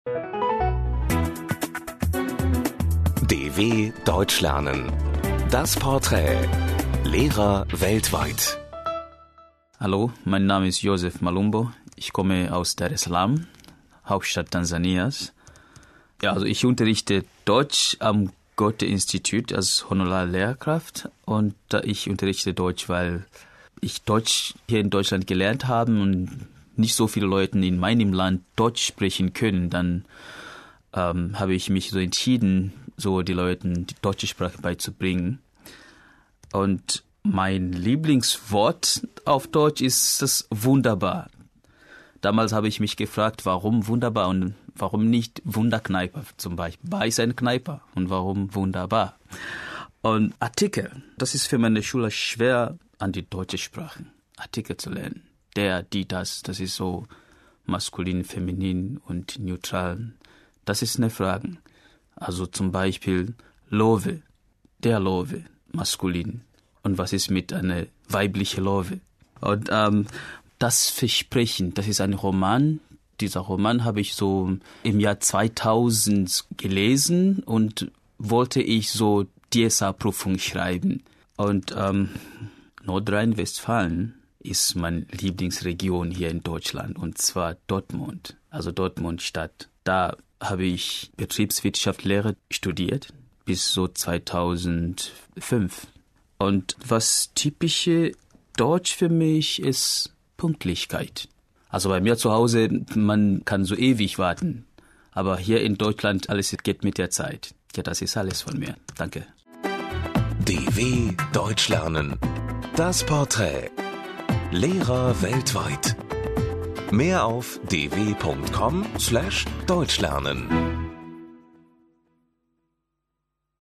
DW Deutsch lernen. Das Porträt. Lehrer weltweit. Hallo, mein Name ist Joseph Malumbo. Ich komme aus Dar es Salaam, Hauptstadt Tansanias. Also ich unterrichte Deutsch am Goethe-Institut als Honorarlehrkraft und ich unterrichte Deutsch, weil ich Deutsch hier in Deutschland gelernt habe und nicht so viele Leute in meinem Land Deutsch sprechen können. Dann habe ich mich so entschieden, so die Leuten die deutsche Sprache beizubringen. Und mein Lieblingswort auf Deutsch ist das wunderbar. Damals habe ich mich gefragt, warum wunderbar und warum nicht Wunderkneiper zum Beispiel. Bar ist eine Kneipe und warum wunderbar? Und Artikel, das ist für meine Schüler schwer, an die deutsche Sprache Artikel zu lernen. Der, die, das ist so maskulin, feminin und neutral. Das ist eine Frage. Also zum Beispiel Löwe, der Löwe, maskulin. Und was ist mit einer weiblichen Löwe? Und das Versprechen, das ist ein Roman. Dieser Roman habe ich so im Jahr 2000 gelesen und wollte ich so DSA-Prüfung schreiben. Und Nordrhein-Westfalen ist meine Lieblingsregion hier in Deutschland, und zwar Dortmund, also Dortmund-Stadt. Da habe ich Betriebswirtschaftslehre studiert bis so 2005. Und was typische Deutsch für mich ist Pünktlichkeit. Also bei mir zu Hause, man kann so ewig warten. Aber hier in Deutschland, alles geht mit der Zeit. Ja, das ist alles von mir. Danke. DW Deutsch lernen. Das Porträt. Lehrer weltweit. Mehr auf dw.com/deutschlernen.